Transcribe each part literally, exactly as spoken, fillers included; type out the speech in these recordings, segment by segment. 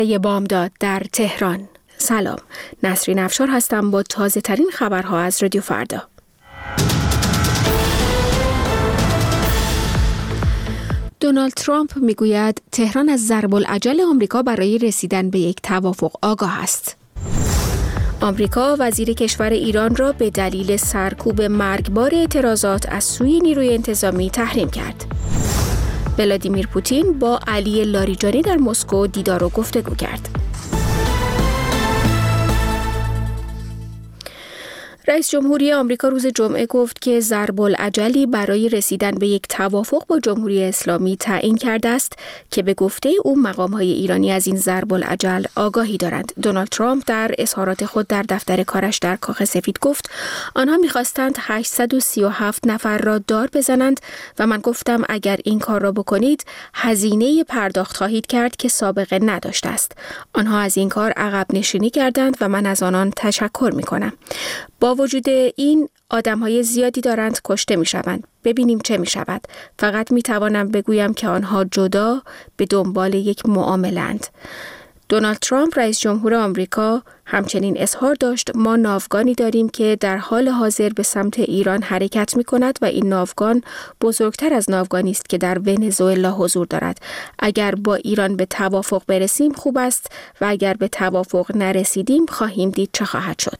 بامداد در تهران. سلام، نسرین افشار هستم با تازه ترین خبرها از رادیو فردا. دونالد ترامپ میگوید تهران از ضرب العجل آمریکا برای رسیدن به یک توافق آگاه است. آمریکا وزیر کشور ایران را به دلیل سرکوب مرگبار اعتراضات از سوی نیروی انتظامی تحریم کرد. ولادیمیر پوتین با علی لاریجانی در مسکو دیدار و گفتگو کرد. رئیس جمهوری آمریکا روز جمعه گفت که ضرب العجلی برای رسیدن به یک توافق با جمهوری اسلامی تعیین کرده است که به گفته او مقام‌های ایرانی از این ضرب العجل آگاهی دارند. دونالد ترامپ در اظهارات خود در دفتر کارش در کاخ سفید گفت آنها می‌خواستند هشتصد و سی و هفت نفر را دار بزنند و من گفتم اگر این کار را بکنید هزینه پرداخت خواهید کرد که سابقه نداشته است. آنها از این کار عقب نشینی کردند و من از آنان تشکر می‌کنم. با وجود این آدم‌های زیادی دارند کشته می‌شوند. ببینیم چه می‌شود. فقط می‌توانم بگویم که آنها جدا به دنبال یک معامله‌اند. دونالد ترامپ رئیس جمهور آمریکا همچنین اظهار داشت ما ناوگانی داریم که در حال حاضر به سمت ایران حرکت می‌کند و این ناوگان بزرگتر از ناوگانی است که در ونزوئلا حضور دارد. اگر با ایران به توافق برسیم خوب است و اگر به توافق نرسیدیم خواهیم دید چه خواهد شد.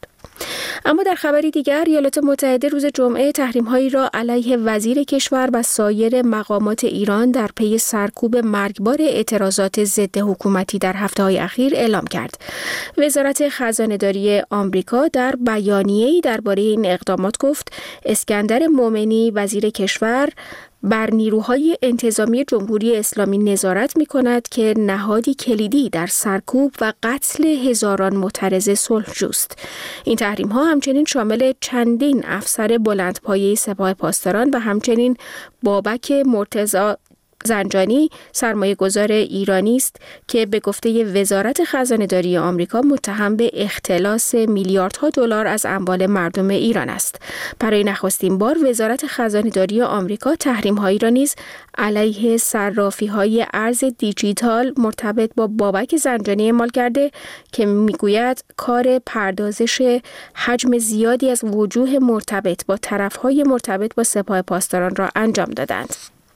اما در خبری دیگر ایالات متحده روز جمعه تحریم‌هایی را علیه وزیر کشور و سایر مقامات ایران در پی سرکوب مرگبار اعتراضات ضد حکومتی در هفته‌های اخیر اعلام کرد. وزارت خزانه‌داری آمریکا در بیانیه‌ای درباره این اقدامات گفت اسکندر مومنی وزیر کشور بر نیروهای انتظامی جمهوری اسلامی نظارت می‌کند که نهادی کلیدی در سرکوب و قتل هزاران معترض صلحجوست. این تحریم‌ها همچنین شامل چندین افسر بلندپایه سپاه پاسداران و همچنین بابک مرتضی زنجانی سرمایه‌گذار ایرانی است که به گفته وزارت خزانه‌داری آمریکا متهم به اختلاس میلیاردها دلار از اموال مردم ایران است. برای نخستین بار وزارت خزانه‌داری آمریکا تحریم‌هایی را نیز علیه صرافی‌های ارز دیجیتال مرتبط با بابک زنجانی اعمال کرده که میگوید کار پردازش حجم زیادی از وجوه مرتبط با طرف‌های مرتبط با سپاه پاسداران را انجام دادند.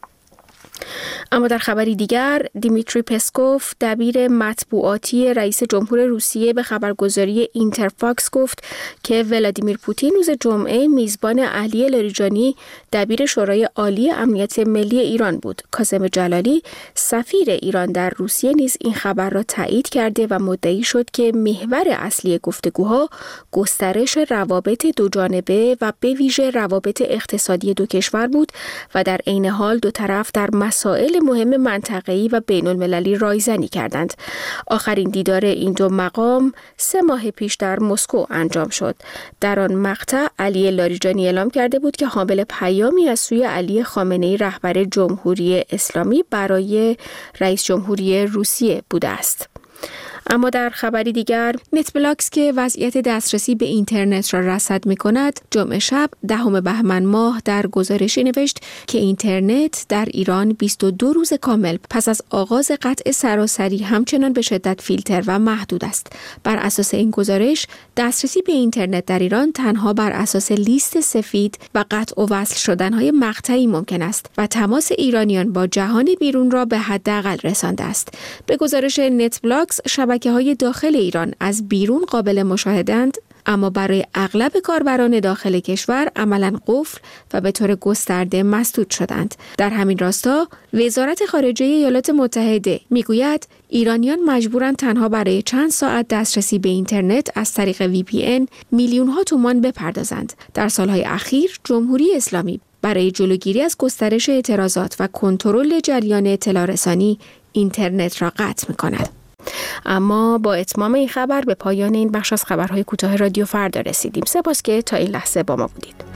اما در خبری دیگر دیمیتری پسکوف دبیر مطبوعاتی رئیس جمهور روسیه به خبرگزاری اینترفاکس گفت که ولادیمیر پوتین روز جمعه میزبان علی لاریجانی دبیر شورای عالی امنیت ملی ایران بود. کاظم جلالی سفیر ایران در روسیه نیز این خبر را تایید کرده و مدعی شد که محور اصلی گفتگوها گسترش روابط دو جانبه و به ویژه روابط اقتصادی دو کشور بود و در عین حال دو طرف در مسائل مهم منطقه‌ای و بین‌المللی رایزنی کردند. آخرین دیدار این دو مقام سه ماه پیش در مسکو انجام شد. در آن مقطع علی لاریجانی اعلام کرده بود که حامل پیامی از سوی علی خامنه‌ای رهبر جمهوری اسلامی برای رئیس جمهوری روسیه بوده است. اما در خبری دیگر نتبلاکس که وضعیت دسترسی به اینترنت را رصد می‌کند جمعه شب دهم بهمن ماه در گزارشی نوشت که اینترنت در ایران بیست و دو روز کامل پس از آغاز قطع سراسری همچنان به شدت فیلتر و محدود است. بر اساس این گزارش دسترسی به اینترنت در ایران تنها بر اساس لیست سفید و قطع و وصل شدن‌های مقطعی ممکن است و تماس ایرانیان با جهان بیرون را به حداقل رسانده است. به گزارش نتبلاکس شبکه‌های داخل ایران از بیرون قابل مشاهده‌اند اما برای اغلب کاربران داخل کشور عملاً قفل و به طور گسترده مسدود شدند. در همین راستا وزارت خارجه ایالات متحده میگوید ایرانیان مجبورند تنها برای چند ساعت دسترسی به اینترنت از طریق وی پی ان میلیون‌ها تومان بپردازند. در سالهای اخیر جمهوری اسلامی برای جلوگیری از گسترش اعتراضات و کنترل جریان اطلاع رسانی اینترنت را قطع می‌کند. اما با اتمام این خبر به پایان این بخش از خبرهای کوتاه رادیو فردا رسیدیم. سپاس که تا این لحظه با ما بودید.